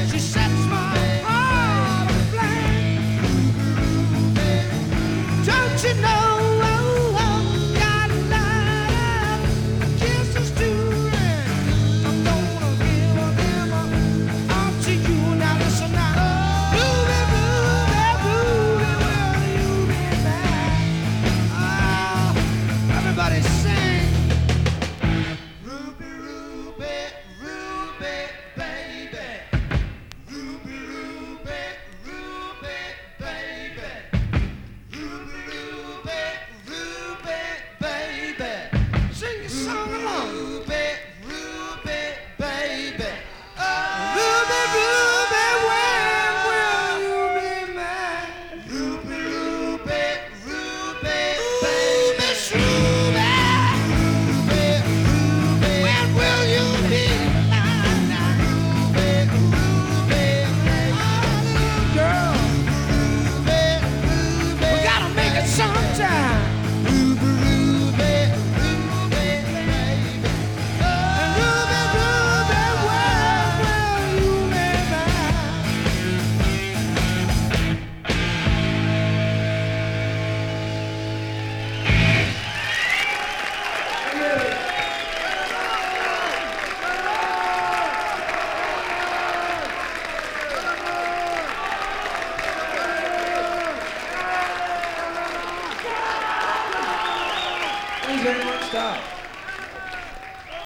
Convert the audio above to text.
She sets my heart aflame. Don't you know? Got love, kisses to rain. I'm gonna give them all to you. Now listen now. Ruby, Ruby, Ruby, will you be mine? Everybody sing. Ruby, Ruby, Ruby, baby. Ruby, Ruby, Ruby, baby. Ruby, Ruby, Ruby, baby. Sing your song along. Ruby, Ruby, baby. Ruby, Ruby, when will you be mine? Ruby, Ruby, Ruby, baby. Miss Ruby, Ruby, Ruby, when will you be mine? Ruby, Ruby, little girl. Ruby, Ruby, we gotta make it sometime. Ruby, Ruby, Ruby, baby. And Ruby, Ruby, when will you be mine? Thanks very much, Doc.